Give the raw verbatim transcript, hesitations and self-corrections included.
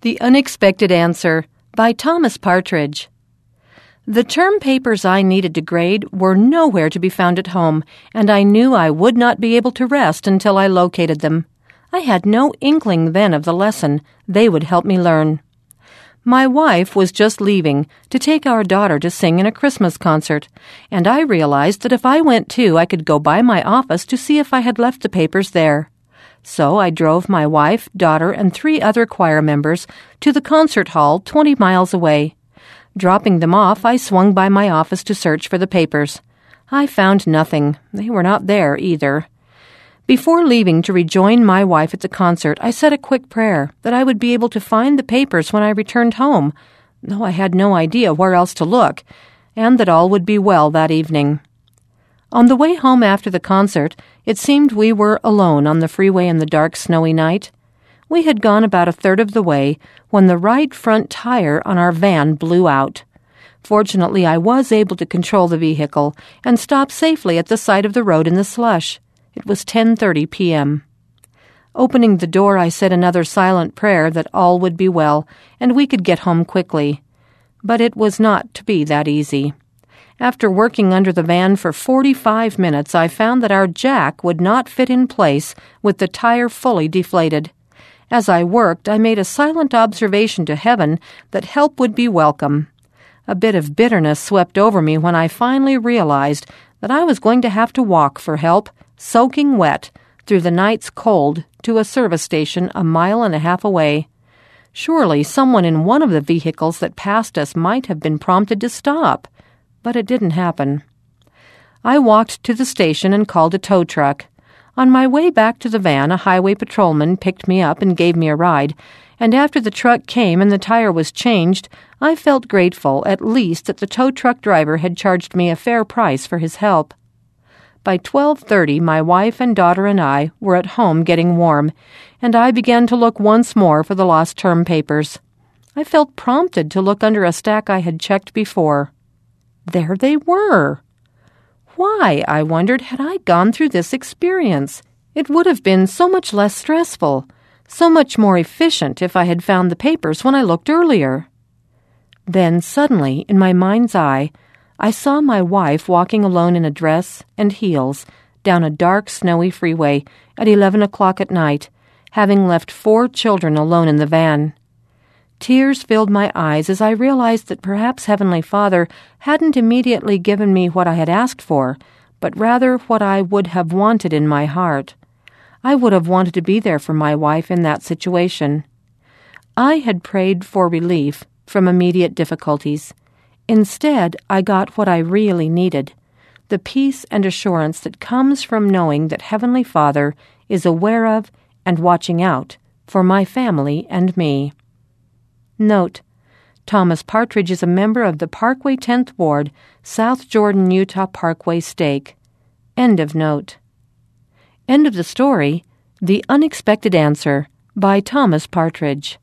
The Unexpected Answer by Thomas Partridge. The term papers I needed to grade were nowhere to be found at home, and I knew I would not be able to rest until I located them. I had no inkling then of the lesson they would help me learn. My wife was just leaving to take our daughter to sing in a Christmas concert, and I realized that if I went too, I could go by my office to see if I had left the papers there. So I drove my wife, daughter, and three other choir members to the concert hall twenty miles away. Dropping them off, I swung by my office to search for the papers. I found nothing. They were not there either. Before leaving to rejoin my wife at the concert, I said a quick prayer that I would be able to find the papers when I returned home, though I had no idea where else to look, and that all would be well that evening. On the way home after the concert, it seemed we were alone on the freeway in the dark, snowy night. We had gone about a third of the way when the right front tire on our van blew out. Fortunately, I was able to control the vehicle and stop safely at the side of the road in the slush. It was ten thirty p.m. Opening the door, I said another silent prayer that all would be well and we could get home quickly. But it was not to be that easy. After working under the van for forty-five minutes, I found that our jack would not fit in place with the tire fully deflated. As I worked, I made a silent observation to heaven that help would be welcome. A bit of bitterness swept over me when I finally realized that I was going to have to walk for help, soaking wet, through the night's cold to a service station a mile and a half away. Surely someone in one of the vehicles that passed us might have been prompted to stop. But it didn't happen. I walked to the station and called a tow truck. On my way back to the van, a highway patrolman picked me up and gave me a ride, and after the truck came and the tire was changed, I felt grateful at least that the tow truck driver had charged me a fair price for his help. By twelve thirty, my wife and daughter and I were at home getting warm, and I began to look once more for the lost term papers. I felt prompted to look under a stack I had checked before. There they were. Why, I wondered, had I gone through this experience? It would have been so much less stressful, so much more efficient if I had found the papers when I looked earlier. Then, suddenly, in my mind's eye, I saw my wife walking alone in a dress and heels down a dark, snowy freeway at eleven o'clock at night, having left four children alone in the van. Tears filled my eyes as I realized that perhaps Heavenly Father hadn't immediately given me what I had asked for, but rather what I would have wanted in my heart. I would have wanted to be there for my wife in that situation. I had prayed for relief from immediate difficulties. Instead, I got what I really needed, the peace and assurance that comes from knowing that Heavenly Father is aware of and watching out for my family and me. Note: Thomas Partridge is a member of the Parkway tenth Ward, South Jordan, Utah Parkway Stake. End of note. End of the story, The Unexpected Answer by Thomas Partridge.